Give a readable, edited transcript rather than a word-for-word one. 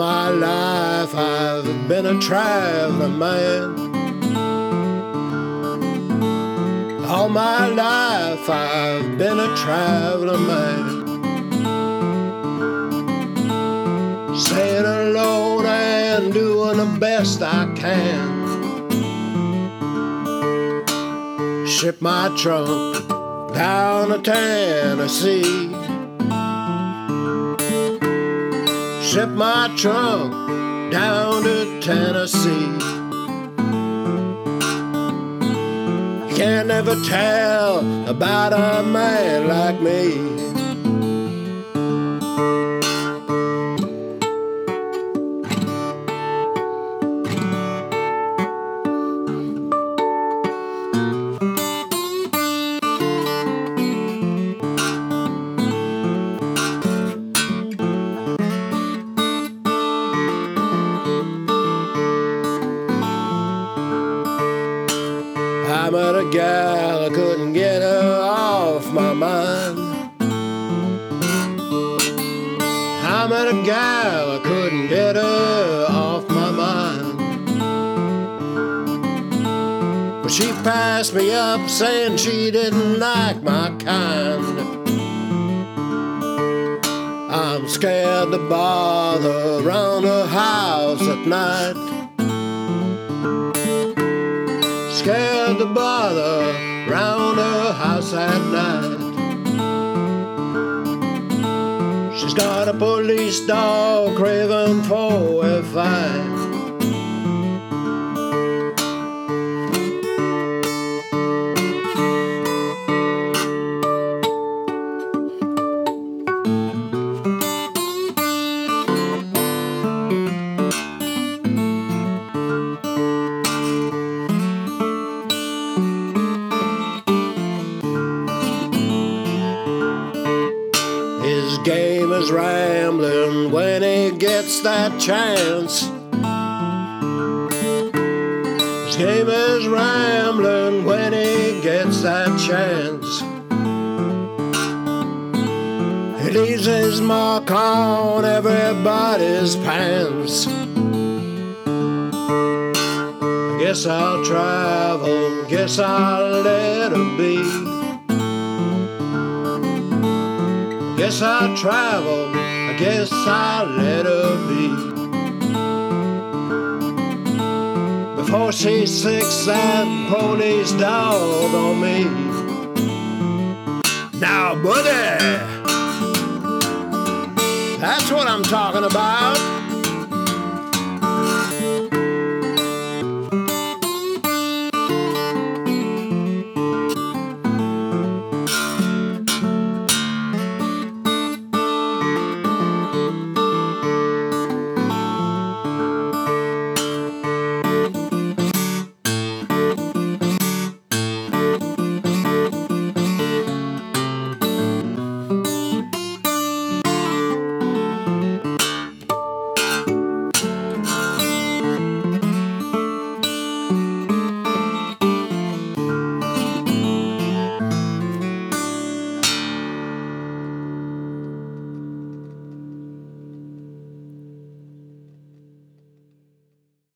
my life I've been a traveling man. All my life I've been a traveling man. Staying alone and doing the best I can. Ship my trunk down to Tennessee. Ship my trunk down to Tennessee. You can't never tell about a man like me. I met a gal, I couldn't get her off my mind. I met a gal, I couldn't get her off my mind. But she passed me up saying she didn't like my kind. I'm scared to bother around her house at night. Scared to bother round her house at night. She's got a police dog craving for a fight. His game is rambling when he gets that chance. His game is rambling when he gets that chance. He leaves his mark on everybody's pants. I guess I'll travel, guess I'll let her be. Guess I'll travel, I guess I'll let her be. Before she sticks that police dog on me. Now, buddy!